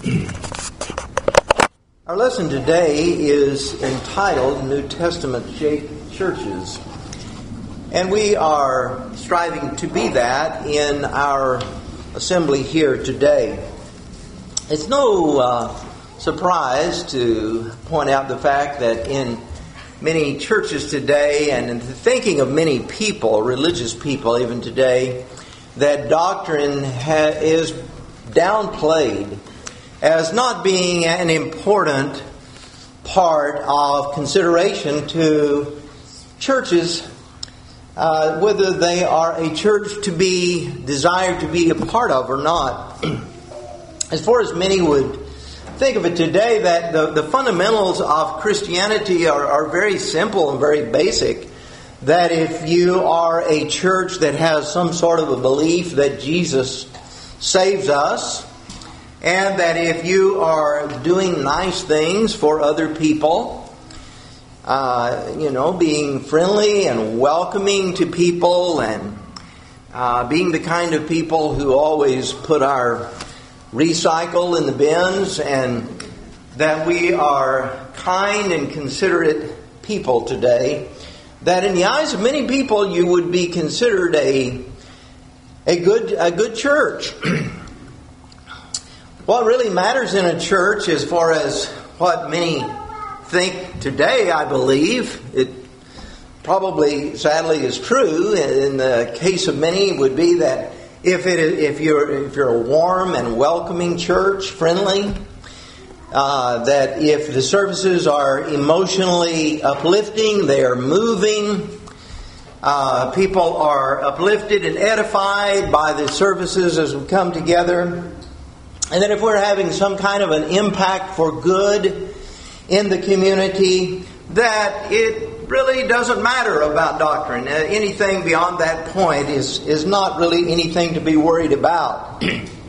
Our lesson today is entitled New Testament Churches. And we are striving to be that in our assembly here today. It's no surprise to point out the fact that in many churches today, and in the thinking of many people, religious people even today, that doctrine is downplayed as not being an important part of consideration to churches, whether they are a church to be desired to be a part of or not. As far as many would think of it today, that the fundamentals of Christianity are very simple and very basic. That if you are a church that has some sort of a belief that Jesus saves us, and that if you are doing nice things for other people, being friendly and welcoming to people, and being the kind of people who always put our recycle in the bins, and that we are kind and considerate people today, that in the eyes of many people you would be considered a good church. What really matters in a church, as far as what many think today, I believe, it probably sadly is true in the case of many, would be that if you're a warm and welcoming church, friendly, that if the services are emotionally uplifting, they are moving, people are uplifted and edified by the services as we come together. And then if we're having some kind of an impact for good in the community, that it really doesn't matter about doctrine. Anything beyond that point is not really anything to be worried about.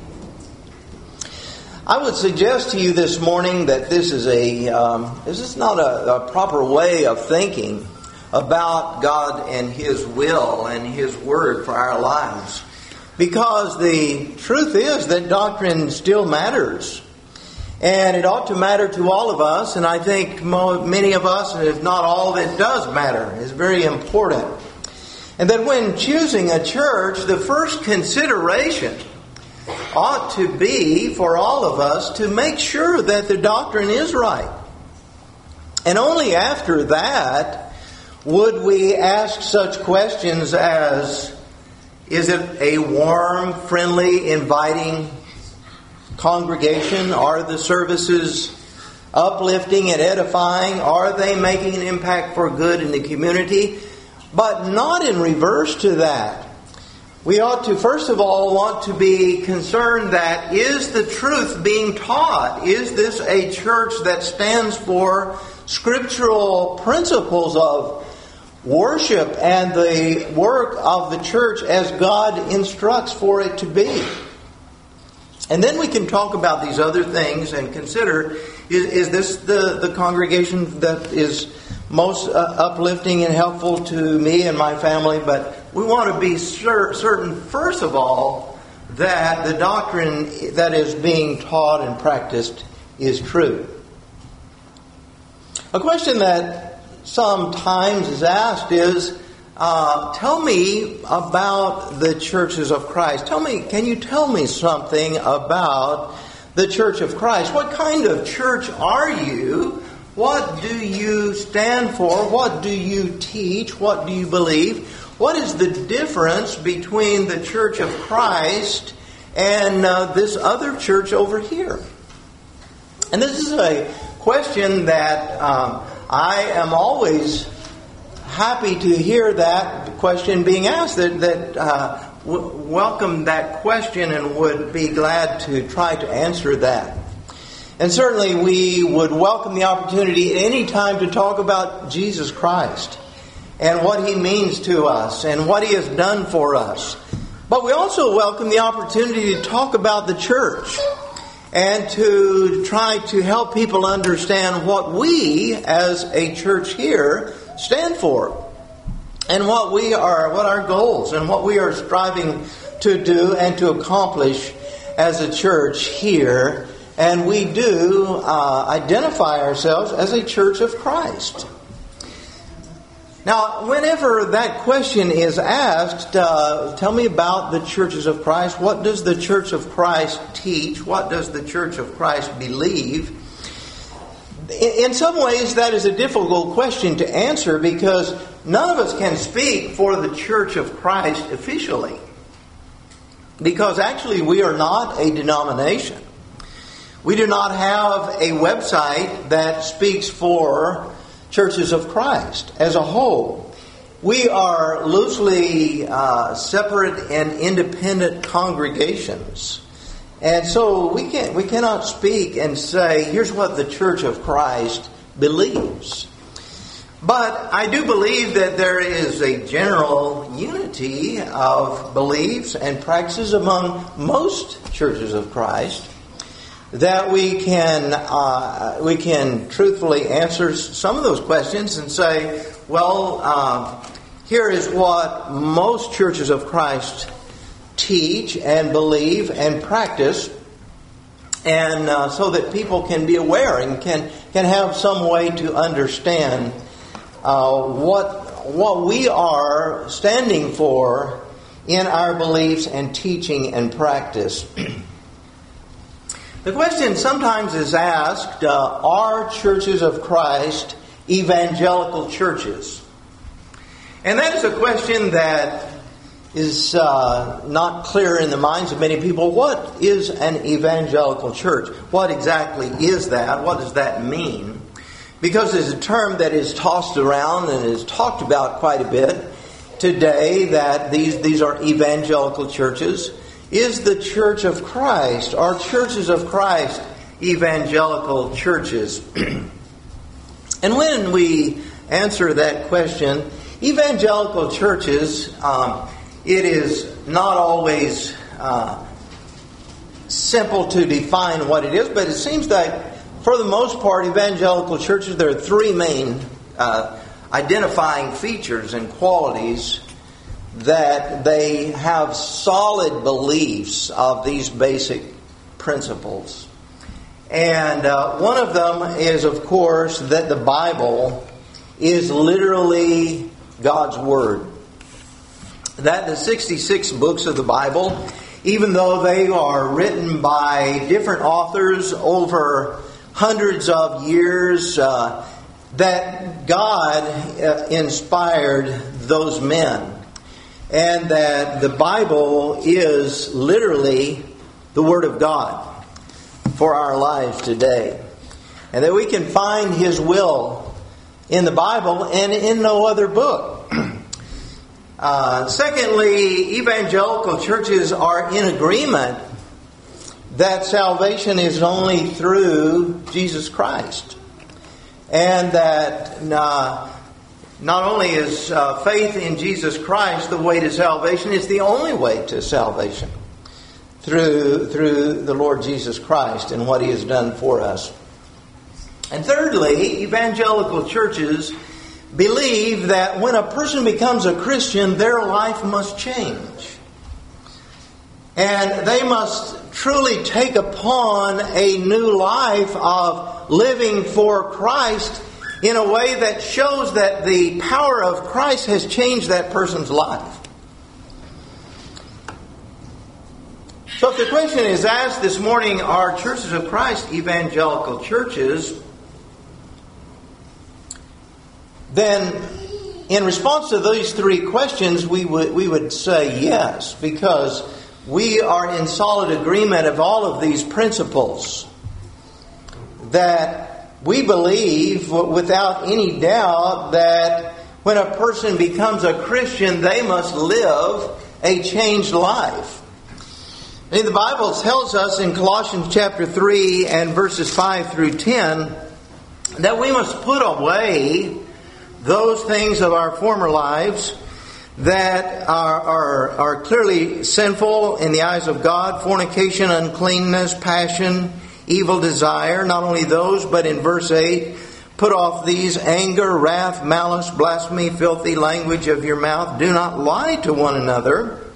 I would suggest to you this morning that this is not a proper way of thinking about God and His will and His Word for our lives. Because the truth is that doctrine still matters. And it ought to matter to all of us. And I think many of us, and if not all, it does matter. It's very important. And that when choosing a church, the first consideration ought to be for all of us to make sure that the doctrine is right. And only after that would we ask such questions as, is it a warm, friendly, inviting congregation? Are the services uplifting and edifying? Are they making an impact for good in the community? But not in reverse to that. We ought to, first of all, want to be concerned that is the truth being taught? Is this a church that stands for scriptural principles of worship and the work of the church as God instructs for it to be? And then we can talk about these other things and consider, is this the congregation that is most uplifting and helpful to me and my family? But we want to be certain, first of all, that the doctrine that is being taught and practiced is true. A question that sometimes is asked is, tell me about the churches of Christ. Can you tell me something about the Church of Christ? What kind of church are you? What do you stand for? What do you teach? What do you believe? What is the difference between the Church of Christ and this other church over here? And this is a question that I am always happy to hear that question being asked, that welcome that question and would be glad to try to answer that. And certainly we would welcome the opportunity at any time to talk about Jesus Christ and what He means to us and what He has done for us. But we also welcome the opportunity to talk about the church and to try to help people understand what we as a church here stand for, and what our goals and what we are striving to do and to accomplish as a church here and we do identify ourselves as a church of Christ. Now, whenever that question is asked, tell me about the churches of Christ. What does the Church of Christ teach? What does the Church of Christ believe? In some ways, that is a difficult question to answer because none of us can speak for the Church of Christ officially. Because actually, we are not a denomination. We do not have a website that speaks for churches of Christ as a whole. We are loosely separate and independent congregations. And so we cannot speak and say, here's what the Church of Christ believes. But I do believe that there is a general unity of beliefs and practices among most churches of Christ that we can truthfully answer some of those questions and say, well, here is what most churches of Christ teach and believe and practice, and so that people can be aware and can have some way to understand what we are standing for in our beliefs and teaching and practice. The question sometimes is asked, are churches of Christ evangelical churches? And that is a question that is not clear in the minds of many people. What is an evangelical church? What exactly is that? What does that mean? Because it's a term that is tossed around and is talked about quite a bit today, that these are evangelical churches. Is the Church of Christ, are churches of Christ evangelical churches? And when we answer that question, evangelical churches, it is not always simple to define what it is, but it seems that for the most part, evangelical churches, there are three main identifying features and qualities that they have solid beliefs of these basic principles. And one of them is, of course, that the Bible is literally God's Word. That the 66 books of the Bible, even though they are written by different authors over hundreds of years, that God inspired those men. And that the Bible is literally the Word of God for our lives today. And that we can find His will in the Bible and in no other book. Secondly, evangelical churches are in agreement that salvation is only through Jesus Christ. And that not only is faith in Jesus Christ the way to salvation, it's the only way to salvation through the Lord Jesus Christ and what He has done for us. And thirdly, evangelical churches believe that when a person becomes a Christian, their life must change. And they must truly take upon a new life of living for Christ in a way that shows that the power of Christ has changed that person's life. So if the question is asked this morning, are churches of Christ evangelical churches? Then in response to these three questions, we would say yes, because we are in solid agreement of all of these principles that we believe without any doubt that when a person becomes a Christian, they must live a changed life. And the Bible tells us in Colossians chapter 3 and verses 5 through 10 that we must put away those things of our former lives that are clearly sinful in the eyes of God: fornication, uncleanness, passion, evil desire. Not only those, but in verse 8, put off these: anger, wrath, malice, blasphemy, filthy language of your mouth. Do not lie to one another,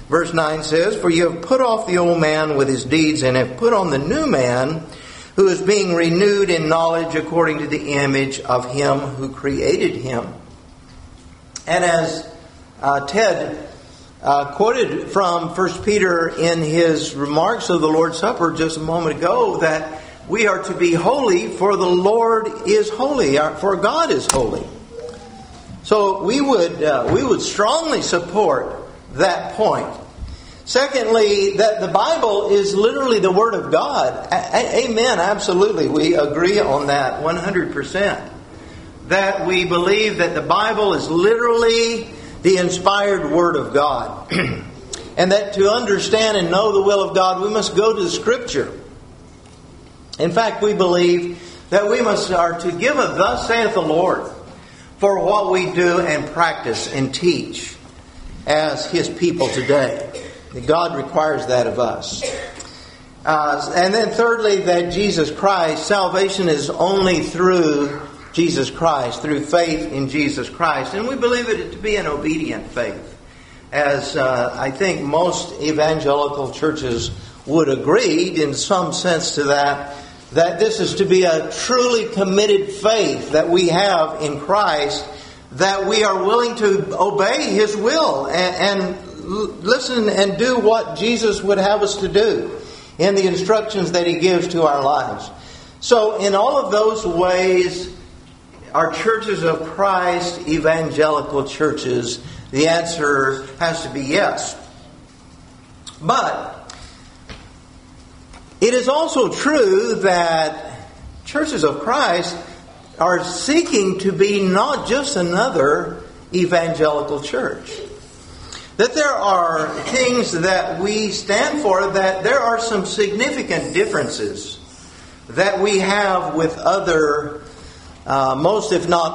Verse 9 says, "For you have put off the old man with his deeds, and have put on the new man, who is being renewed in knowledge according to the image of him who created him." And as Ted quoted from 1 Peter in his remarks of the Lord's Supper just a moment ago, that we are to be holy, for the Lord is holy, for God is holy. So we would strongly support that point. Secondly, that the Bible is literally the Word of God. Amen, absolutely. We agree on that 100%. That we believe that the Bible is literally the inspired Word of God. And that to understand and know the will of God, we must go to the Scripture. In fact, we believe that we are to give a "Thus saith the Lord" for what we do and practice and teach as His people today. God requires that of us. And then thirdly, that Jesus Christ, salvation is only through Jesus Christ, through faith in Jesus Christ. And we believe it to be an obedient faith. As I think most evangelical churches would agree in some sense to that this is to be a truly committed faith that we have in Christ, that we are willing to obey His will and listen and do what Jesus would have us to do in the instructions that He gives to our lives. So in all of those ways, are churches of Christ evangelical churches? The answer has to be yes. But it is also true that churches of Christ are seeking to be not just another evangelical church. That there are things that we stand for, that there are some significant differences that we have with other, most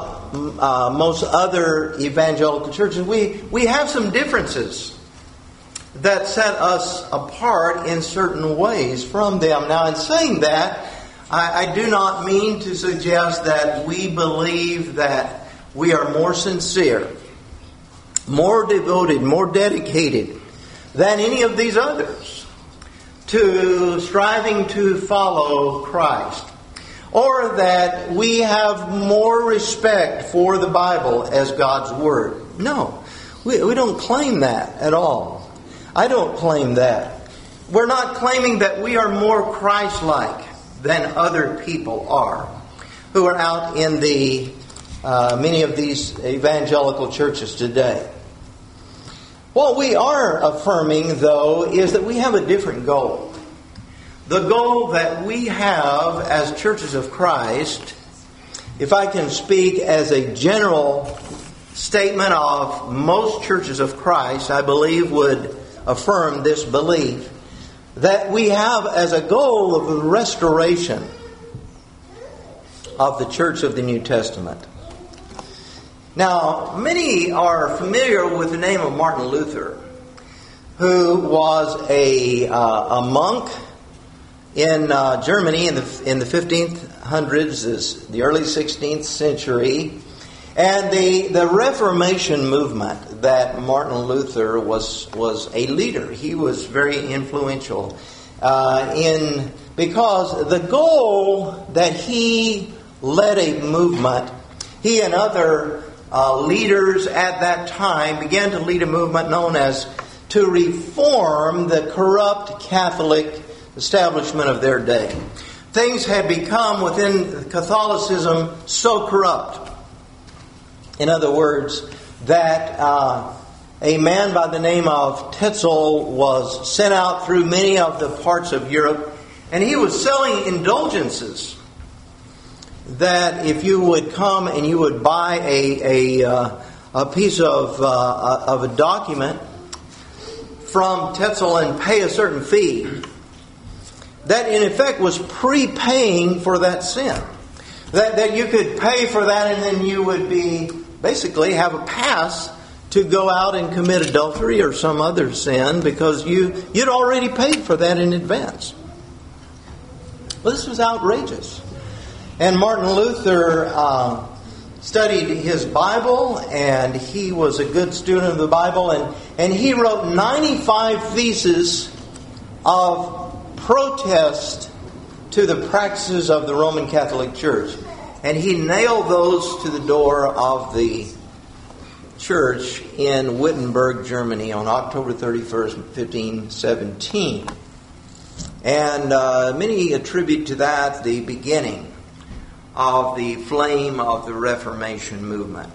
other evangelical churches. We have some differences that set us apart in certain ways from them. Now, in saying that, I do not mean to suggest that we believe that we are more sincere, more devoted, more dedicated than any of these others to striving to follow Christ, or that we have more respect for the Bible as God's Word. No, we don't claim that at all. I don't claim that. We're not claiming that we are more Christ-like than other people are who are out in the many of these evangelical churches today. What we are affirming, though, is that we have a different goal. The goal that we have as churches of Christ, if I can speak as a general statement of most churches of Christ, I believe would affirm this belief, that we have as a goal of the restoration of the church of the New Testament. Now, many are familiar with the name of Martin Luther, who was a monk in Germany in the 1500s, the early 16th century. And the Reformation movement that Martin Luther was a leader. He was very influential because the goal that he led a movement, he and other leaders at that time began to lead a movement known as to reform the corrupt Catholic establishment of their day. Things had become within Catholicism so corrupt. In other words, that a man by the name of Tetzel was sent out through many of the parts of Europe, and he was selling indulgences. That if you would come and you would buy a piece of a document from Tetzel and pay a certain fee, that in effect was prepaying for that sin. That you could pay for that, and then you would basically have a pass to go out and commit adultery or some other sin because you'd already paid for that in advance. Well, this was outrageous. And Martin Luther studied his Bible, and he was a good student of the Bible, and he wrote 95 theses of protest to the practices of the Roman Catholic Church. And he nailed those to the door of the church in Wittenberg, Germany on October 31st, 1517. And many attribute to that the beginning of the flame of the Reformation movement.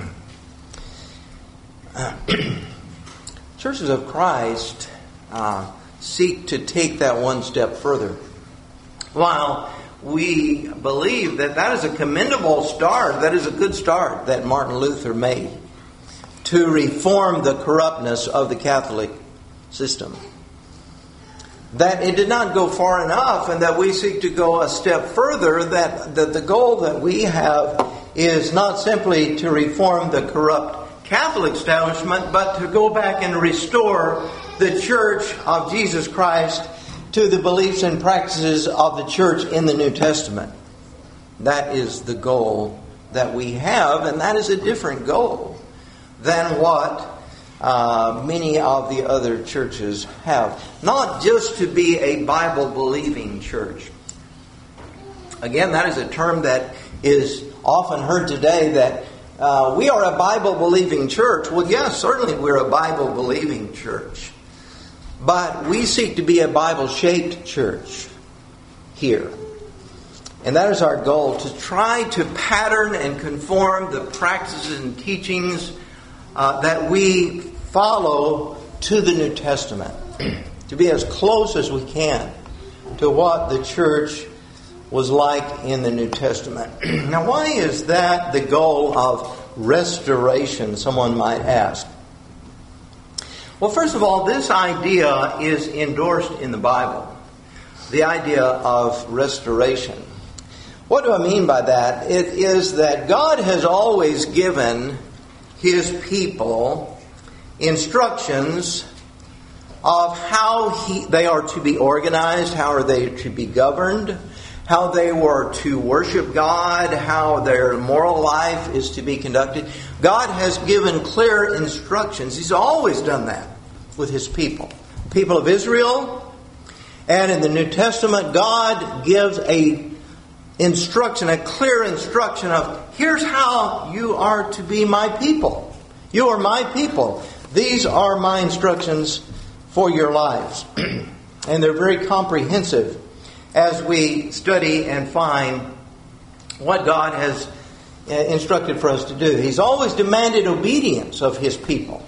Churches of Christ seek to take that one step further. While we believe that is a commendable start, that is a good start that Martin Luther made to reform the corruptness of the Catholic system, that it did not go far enough, and that we seek to go a step further, that the goal that we have is not simply to reform the corrupt Catholic establishment, but to go back and restore the Church of Jesus Christ to the beliefs and practices of the Church in the New Testament. That is the goal that we have, and that is a different goal than what many of the other churches have. Not just to be a Bible-believing church. Again, that is a term that is often heard today, that we are a Bible-believing church. Well, yes, certainly we're a Bible-believing church. But we seek to be a Bible-shaped church here. And that is our goal, to try to pattern and conform the practices and teachings that we follow to the New Testament. To be as close as we can to what the church was like in the New Testament. Now, why is that the goal of restoration, someone might ask? Well, first of all, this idea is endorsed in the Bible. The idea of restoration. What do I mean by that? It is that God has always given His people instructions of how they are to be organized, how are they to be governed, how they were to worship God, how their moral life is to be conducted. God has given clear instructions. He's always done that with His people. People of Israel. And in the New Testament, God gives a clear instruction of, here's how you are to be my people. You are my people. These are my instructions for your lives. And they're very comprehensive as we study and find what God has instructed for us to do. He's always demanded obedience of His people.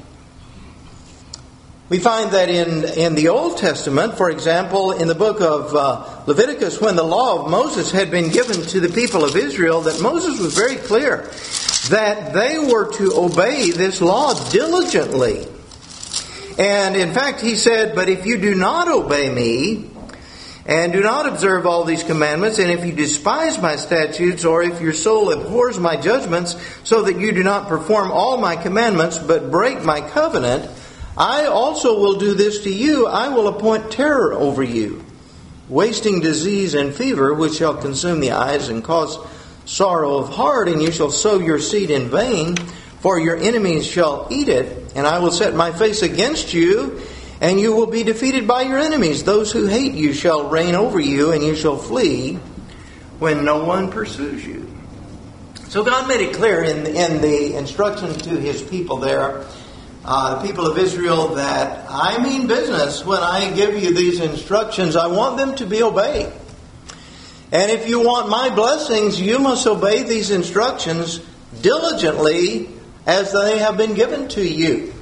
We find that in the Old Testament, for example, in the book of Leviticus, when the law of Moses had been given to the people of Israel, that Moses was very clear that they were to obey this law diligently. And in fact, he said, but if you do not obey me, and do not observe all these commandments, and if you despise my statutes, or if your soul abhors my judgments, so that you do not perform all my commandments, but break my covenant, I also will do this to you. I will appoint terror over you, wasting disease and fever, which shall consume the eyes and cause sorrow of heart, and you shall sow your seed in vain, for your enemies shall eat it, and I will set my face against you, and you will be defeated by your enemies. Those who hate you shall reign over you, and you shall flee when no one pursues you. So God made it clear in the instructions to His people there, the people of Israel, that I mean business when I give you these instructions. I want them to be obeyed. And if you want my blessings, you must obey these instructions diligently as they have been given to you.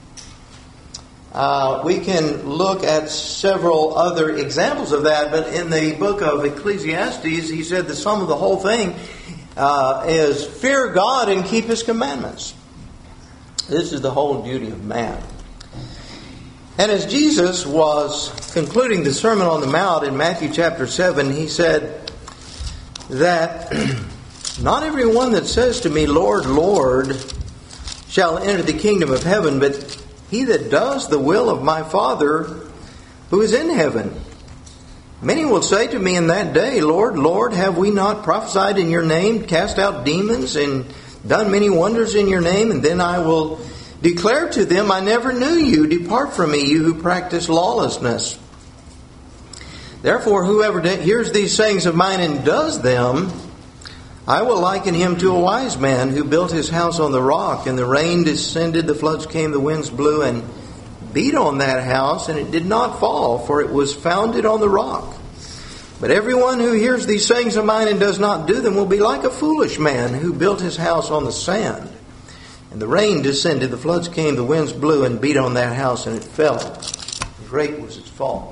We can look at several other examples of that, but in the book of Ecclesiastes, he said the sum of the whole thing is fear God and keep His commandments. This is the whole duty of man. And as Jesus was concluding the Sermon on the Mount in Matthew chapter 7, He said that not everyone that says to me, Lord, Lord, shall enter the kingdom of heaven, but he that does the will of my Father who is in heaven. Many will say to me in that day, Lord, Lord, have we not prophesied in your name, cast out demons in done many wonders in your name, and then I will declare to them, I never knew you. Depart from me, you who practice lawlessness. Therefore, whoever hears these sayings of mine and does them, I will liken him to a wise man who built his house on the rock, and the rain descended, the floods came, the winds blew, and beat on that house, and it did not fall, for it was founded on the rock. But everyone who hears these sayings of mine and does not do them will be like a foolish man who built his house on the sand. And the rain descended, the floods came, the winds blew, and beat on that house, and it fell. Great was its fall.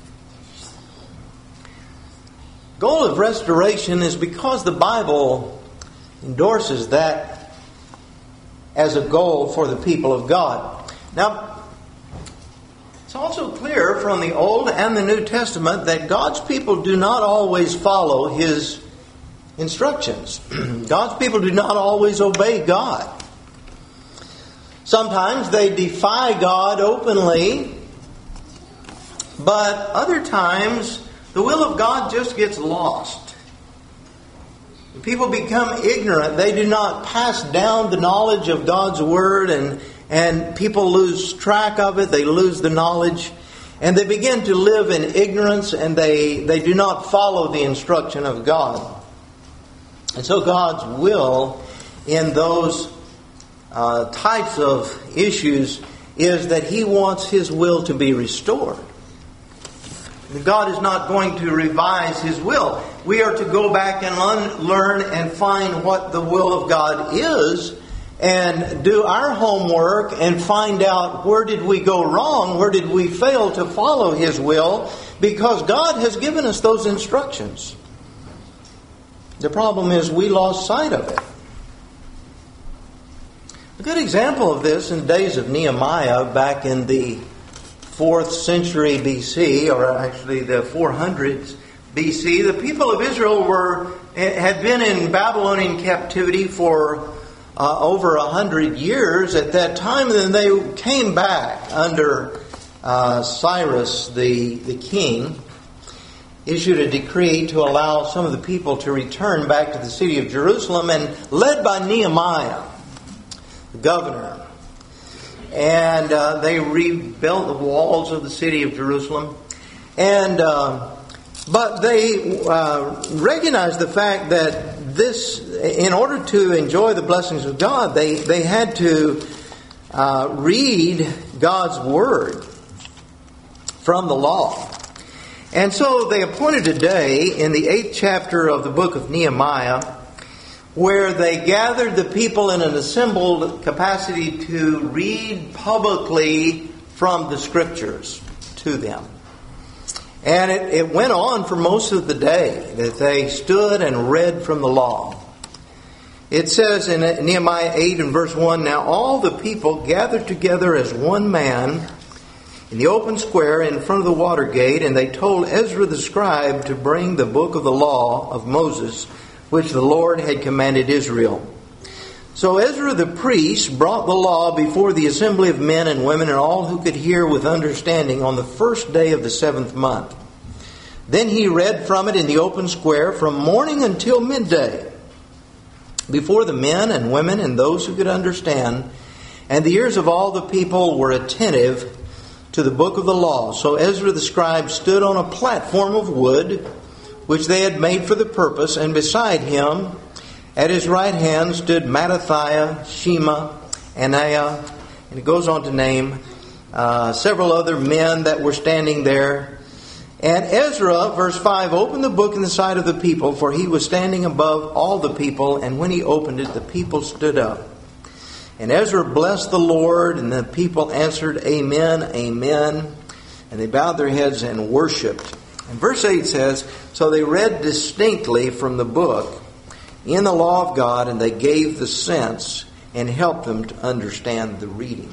Goal of restoration is because the Bible endorses that as a goal for the people of God. Now, it's also clear from the Old and the New Testament that God's people do not always follow His instructions. God's people do not always obey God. Sometimes they defy God openly, but other times the will of God just gets lost. People become ignorant. They do not pass down the knowledge of God's Word, and people lose track of it. They lose the knowledge, and they begin to live in ignorance, and they do not follow the instruction of God. And so God's will in those types of issues is that He wants His will to be restored. God is not going to revise His will. We are to go back and learn and find what the will of God is, and do our homework and find out where did we go wrong, where did we fail to follow His will, because God has given us those instructions. The problem is we lost sight of it. A good example of this in the days of Nehemiah back in the 4th century BC, or actually the 400s BC, the people of Israel had been in Babylonian captivity for over 100 years at that time. And then they came back under Cyrus the king, issued a decree to allow some of the people to return back to the city of Jerusalem, and led by Nehemiah, the governor. And they rebuilt the walls of the city of Jerusalem. And but they recognized the fact that this, in order to enjoy the blessings of God, they had to read God's Word from the law. And so they appointed a day in the 8th chapter of the book of Nehemiah where they gathered the people in an assembled capacity to read publicly from the Scriptures to them. And it went on for most of the day that they stood and read from the law. It says in Nehemiah 8 and verse 1, Now all the people gathered together as one man in the open square in front of the water gate, and they told Ezra the scribe to bring the book of the law of Moses, which the Lord had commanded Israel. So Ezra the priest brought the law before the assembly of men and women and all who could hear with understanding on the first day of the 7th month. Then he read from it in the open square from morning until midday, before the men and women and those who could understand, and the ears of all the people were attentive to the book of the law. So Ezra the scribe stood on a platform of wood, which they had made for the purpose, and beside him, at his right hand, stood Mattathiah, Shema, Anaiah, and it goes on to name several other men that were standing there. And Ezra, verse 5, opened the book in the sight of the people, for he was standing above all the people, and when he opened it, the people stood up. And Ezra blessed the Lord, and the people answered, Amen, Amen. And they bowed their heads and worshipped. And verse 8 says, So they read distinctly from the book in the law of God, and they gave the sense and helped them to understand the reading.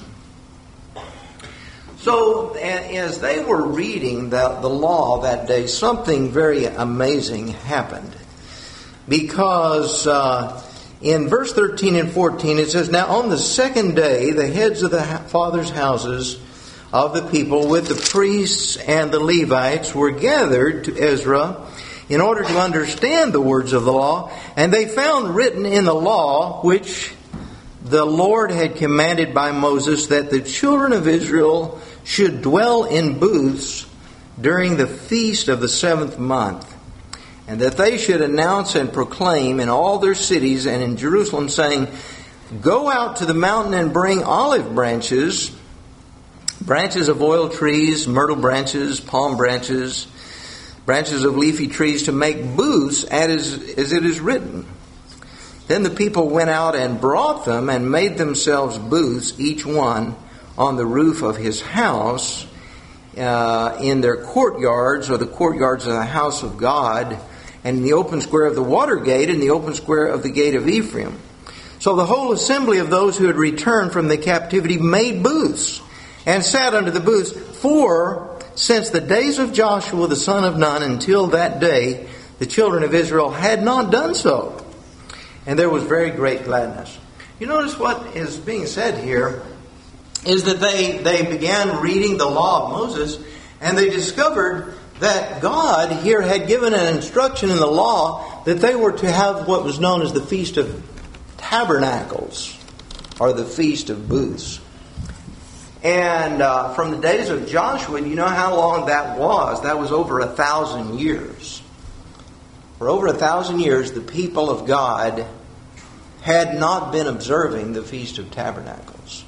So as they were reading the law that day, something very amazing happened. Because in verse 13 and 14 it says, Now on the second day the heads of the fathers' houses of the people with the priests and the Levites were gathered to Ezra in order to understand the words of the law, and they found written in the law, which the Lord had commanded by Moses, that the children of Israel should dwell in booths during the feast of the 7th month, and that they should announce and proclaim in all their cities and in Jerusalem, saying, Go out to the mountain and bring olive branches, branches of oil trees, myrtle branches, palm branches, branches of leafy trees, to make booths as it is written. Then the people went out and brought them and made themselves booths, each one on the roof of his house, in their courtyards, or the courtyards of the house of God, and in the open square of the water gate, and the open square of the gate of Ephraim. So the whole assembly of those who had returned from the captivity made booths, and sat under the booths. For since the days of Joshua the son of Nun until that day, the children of Israel had not done so. And there was very great gladness. You notice what is being said here is that they began reading the law of Moses, and they discovered that God here had given an instruction in the law that they were to have what was known as the Feast of Tabernacles, or the Feast of Booths. And from the days of Joshua, you know how long that was? That was over 1,000 years. For over 1,000 years, the people of God had not been observing the Feast of Tabernacles.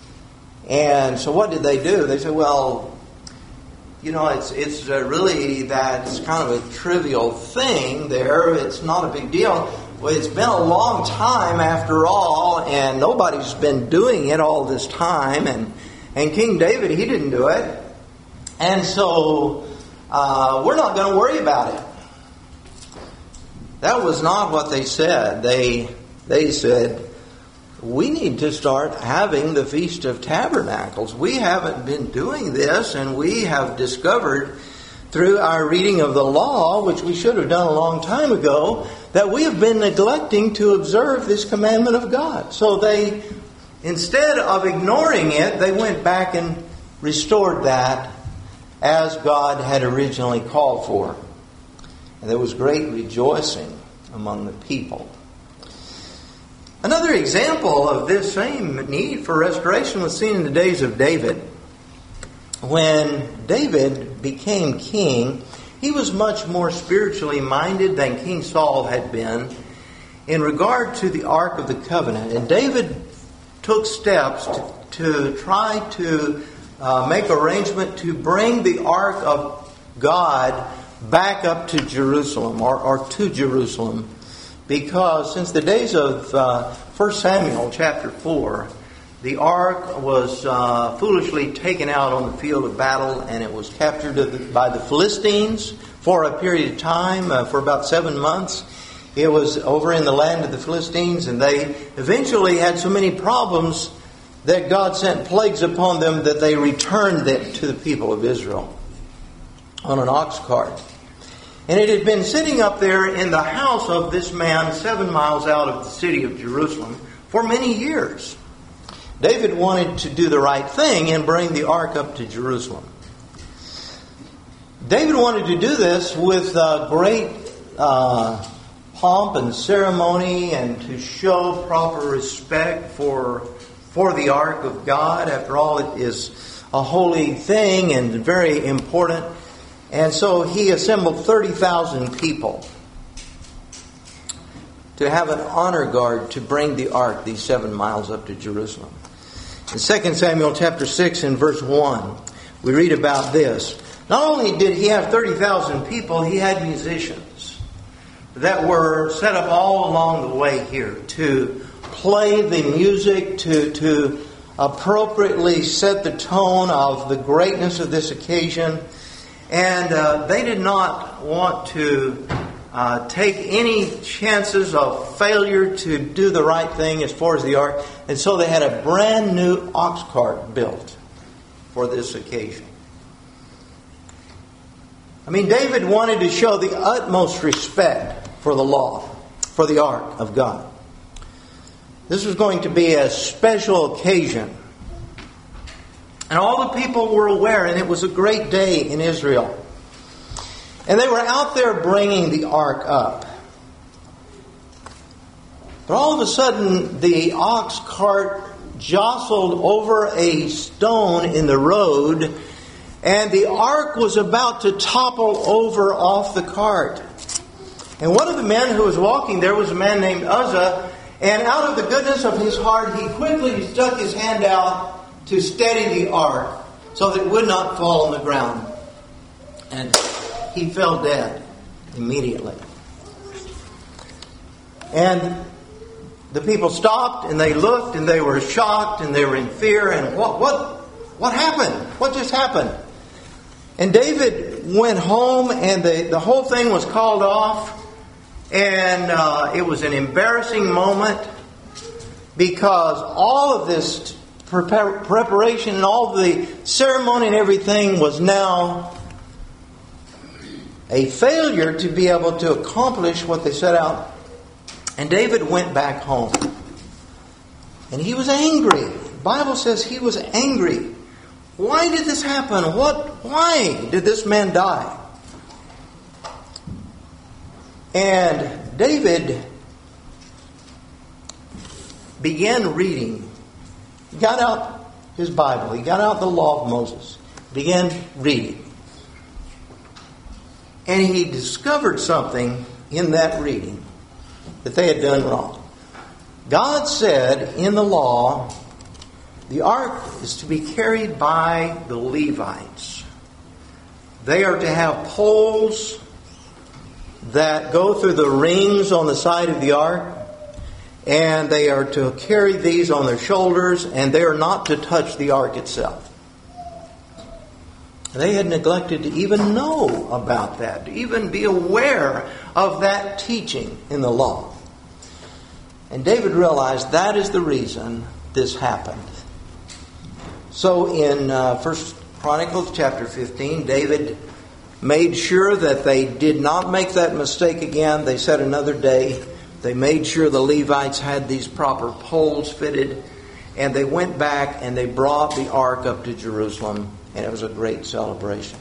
And so what did they do? They said, well, you know, it's really that's kind of a trivial thing there. It's not a big deal. Well, it's been a long time after all, and nobody's been doing it all this time. And King David, he didn't do it. And so we're not going to worry about it. That was not what they said. They said, we need to start having the Feast of Tabernacles. We haven't been doing this, and we have discovered through our reading of the law, which we should have done a long time ago, that we have been neglecting to observe this commandment of God. So they, instead of ignoring it, they went back and restored that as God had originally called for. And there was great rejoicing among the people. Another example of this same need for restoration was seen in the days of David. When David became king, he was much more spiritually minded than King Saul had been in regard to the Ark of the Covenant. And David took steps to try to make arrangement to bring the Ark of God back up to Jerusalem, or to Jerusalem, because since the days of 1 Samuel chapter 4, the ark was foolishly taken out on the field of battle, and it was captured by the Philistines for a period of time, for about 7 months. It was over in the land of the Philistines, and they eventually had so many problems that God sent plagues upon them that they returned it to the people of Israel on an ox cart. And it had been sitting up there in the house of this man 7 miles out of the city of Jerusalem for many years. David wanted to do the right thing and bring the ark up to Jerusalem. David wanted to do this with great pomp and ceremony, and to show proper respect for the ark of God. After all, it is a holy thing and very important. And so he assembled 30,000 people to have an honor guard to bring the ark these 7 miles up to Jerusalem. In 2 Samuel chapter 6 and verse 1, we read about this. Not only did he have 30,000 people, he had musicians that were set up all along the way here to play the music, to appropriately set the tone of the greatness of this occasion. And they did not want to take any chances of failure to do the right thing as far as the ark. And so they had a brand new ox cart built for this occasion. I mean, David wanted to show the utmost respect for the law, for the ark of God. This was going to be a special occasion. And all the people were aware, and it was a great day in Israel. And they were out there bringing the ark up. But all of a sudden, the ox cart jostled over a stone in the road, and the ark was about to topple over off the cart. And one of the men who was walking there was a man named Uzzah, and out of the goodness of his heart, he quickly stuck his hand out to steady the ark so that it would not fall on the ground. And he fell dead immediately. And the people stopped and they looked and they were shocked and they were in fear. And what happened? What just happened? And David went home and the whole thing was called off. And it was an embarrassing moment because all of this preparation and all the ceremony and everything was now a failure to be able to accomplish what they set out. And David went back home. And he was angry. The Bible says he was angry. Why did this happen? Why did this man die? And David began reading. He got out his Bible. He got out the law of Moses. Began reading. And he discovered something in that reading that they had done wrong. God said in the law, the ark is to be carried by the Levites. They are to have poles that go through the rings on the side of the ark, and they are to carry these on their shoulders, and they are not to touch the ark itself. They had neglected to even know about that, to even be aware of that teaching in the law. And David realized that is the reason this happened. So in 1 Chronicles chapter 15, David made sure that they did not make that mistake again. They set another day. They made sure the Levites had these proper poles fitted. And they went back and they brought the ark up to Jerusalem. And it was a great celebration.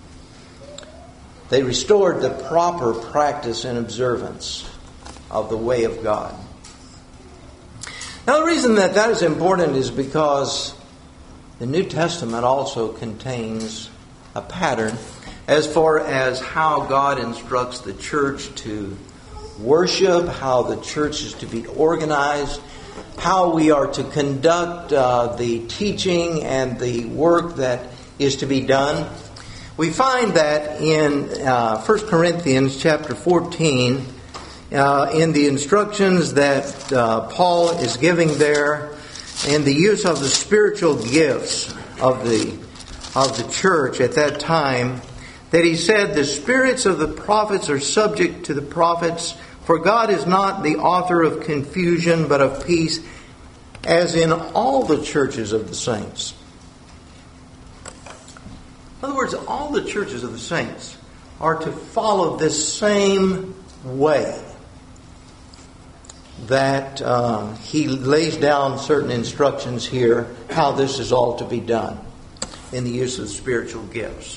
They restored the proper practice and observance of the way of God. Now the reason that is important is because the New Testament also contains a pattern as far as how God instructs the church to worship, how the church is to be organized, how we are to conduct the teaching and the work that is to be done. We find that in 1 Corinthians chapter 14, in the instructions that Paul is giving there, in the use of the spiritual gifts of the church at that time, that he said, the spirits of the prophets are subject to the prophets, for God is not the author of confusion, but of peace, as in all the churches of the saints. In other words, all the churches of the saints are to follow this same way that he lays down certain instructions here, how this is all to be done in the use of spiritual gifts.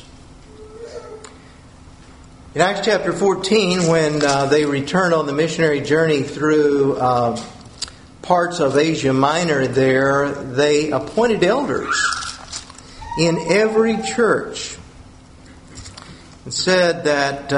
In Acts chapter 14, when they returned on the missionary journey through parts of Asia Minor there, they appointed elders in every church. It said that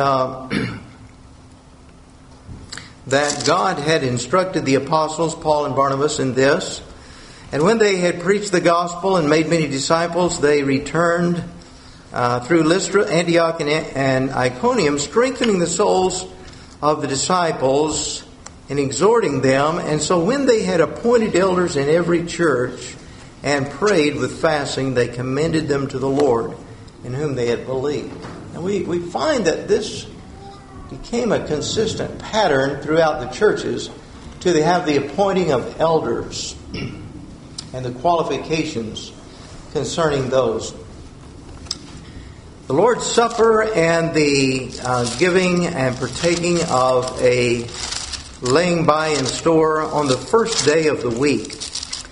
that God had instructed the apostles, Paul and Barnabas, in this. And when they had preached the gospel and made many disciples, they returned through Lystra, Antioch, and Iconium, strengthening the souls of the disciples and exhorting them. And so when they had appointed elders in every church and prayed with fasting, they commended them to the Lord in whom they had believed. And we find that this became a consistent pattern throughout the churches to have the appointing of elders and the qualifications concerning those. The Lord's Supper and the giving and partaking of a laying by in store on the first day of the week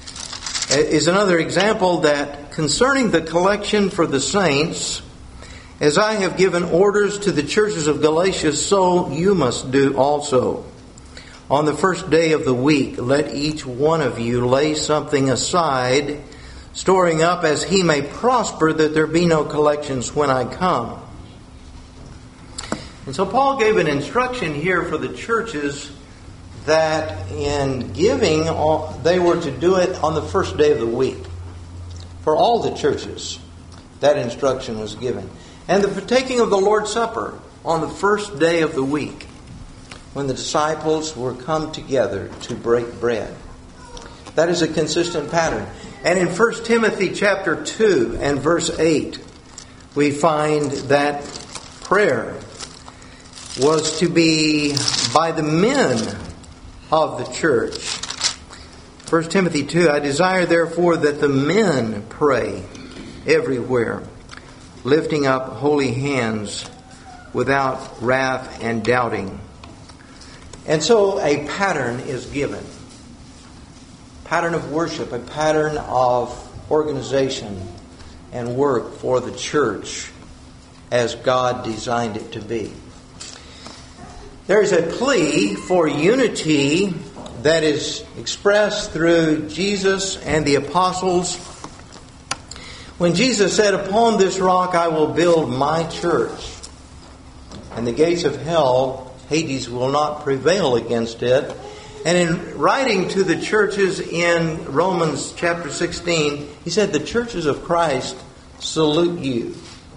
is another example that concerning the collection for the saints As I have given orders to the churches of Galatia, so you must do also. On the first day of the week, let each one of you lay something aside, storing up as he may prosper, that there be no collections when I come. And so Paul gave an instruction here for the churches that in giving, they were to do it on the first day of the week. For all the churches, that instruction was given. And the partaking of the Lord's Supper on the first day of the week, when the disciples were come together to break bread. That is a consistent pattern. And in 1 Timothy chapter 2 and verse 8, we find that prayer was to be by the men of the church. 1 Timothy 2, I desire therefore that the men pray everywhere, lifting up holy hands without wrath and doubting. And so a pattern is given. Pattern of worship, a pattern of organization and work for the church as God designed it to be. There is a plea for unity that is expressed through Jesus and the apostles. When Jesus said, upon this rock I will build my church, and the gates of hell, Hades, will not prevail against it. And in writing to the churches in Romans chapter 16, he said, the churches of Christ salute you.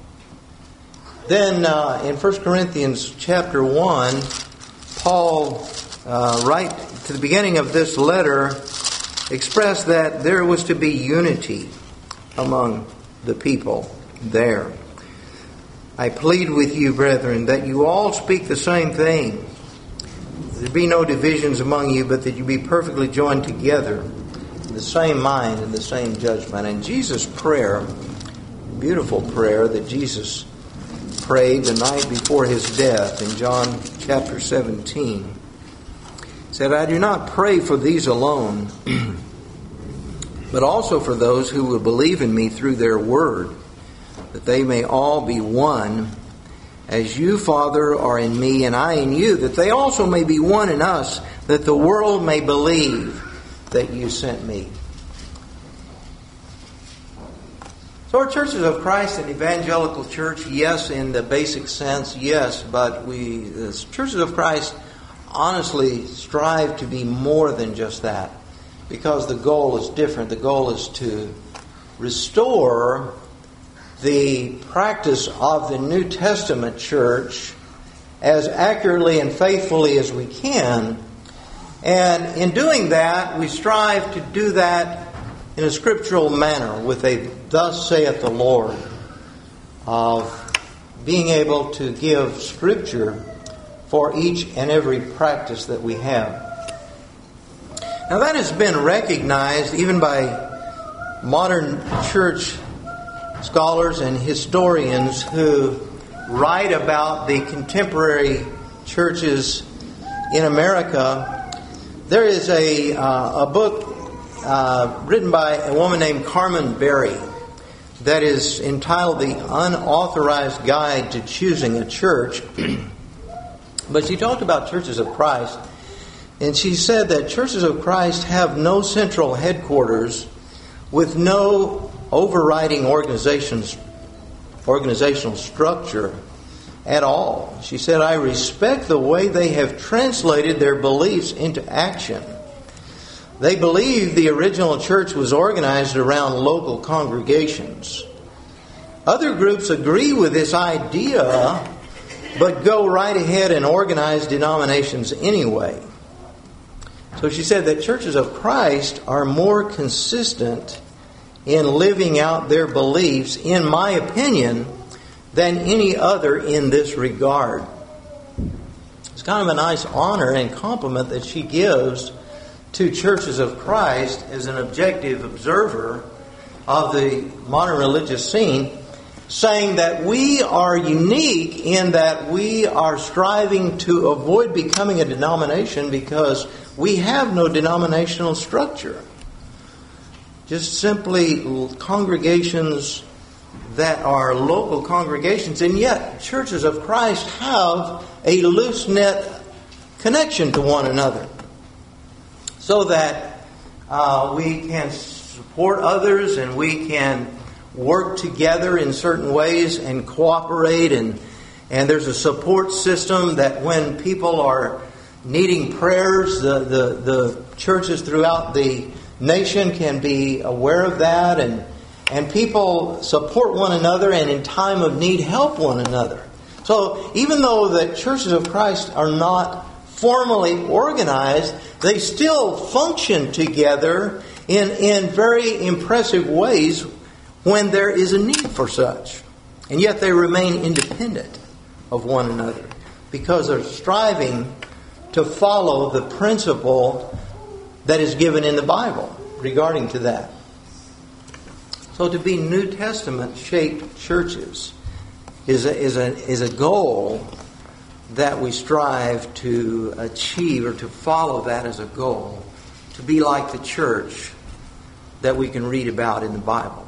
Then in 1 Corinthians chapter 1, Paul, right to the beginning of this letter, expressed that there was to be unity among the people there. I plead with you, brethren, that you all speak the same thing. There be no divisions among you, but that you be perfectly joined together in the same mind and the same judgment. And Jesus' prayer, beautiful prayer that Jesus prayed the night before his death in John chapter 17, said, I do not pray for these alone, but also for those who will believe in me through their word, that they may all be one, as you, Father, are in me and I in you, that they also may be one in us, that the world may believe that you sent me. So are churches of Christ an evangelical church? Yes, in the basic sense, yes, but we, as churches of Christ, honestly strive to be more than just that, because the goal is different. The goal is to restore the practice of the New Testament church as accurately and faithfully as we can. And in doing that, we strive to do that in a scriptural manner with a thus saith the Lord, of being able to give scripture for each and every practice that we have. Now that has been recognized even by modern church scholars and historians who write about the contemporary churches in America. There is a book written by a woman named Carmen Berry that is entitled The Unauthorized Guide to Choosing a Church. But she talked about churches of Christ, and she said that churches of Christ have no central headquarters with no overriding organizational structure at all. She said, I respect the way they have translated their beliefs into action. They believe the original church was organized around local congregations. Other groups agree with this idea, but go right ahead and organize denominations anyway. So she said that churches of Christ are more consistent in living out their beliefs, in my opinion, than any other in this regard. It's kind of a nice honor and compliment that she gives to churches of Christ as an objective observer of the modern religious scene, saying that we are unique in that we are striving to avoid becoming a denomination because we have no denominational structure. Just simply congregations that are local congregations, and yet churches of Christ have a loose-knit connection to one another, so that we can support others and we can work together in certain ways and cooperate, and there's a support system that when people are needing prayers, the churches throughout the nation can be aware of that, and people support one another and in time of need help one another. So even though the churches of Christ are not formally organized, they still function together in very impressive ways when there is a need for such. And yet they remain independent of one another because they're striving to follow the principle that is given in the Bible regarding to that. So to be New Testament shaped churches is a goal that we strive to achieve, or to follow that as a goal, to be like the church that we can read about in the Bible.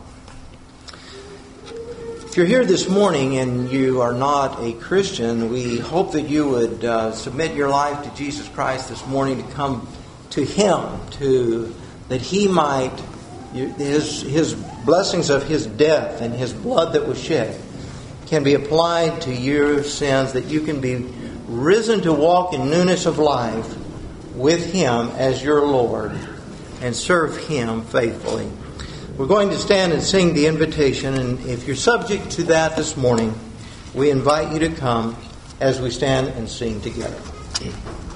If you're here this morning and you are not a Christian, we hope that you would submit your life to Jesus Christ this morning, to come to Him, that He might, His blessings of His death and His blood that was shed can be applied to your sins, that you can be risen to walk in newness of life with Him as your Lord and serve Him faithfully. We're going to stand and sing the invitation, and if you're subject to that this morning, we invite you to come as we stand and sing together.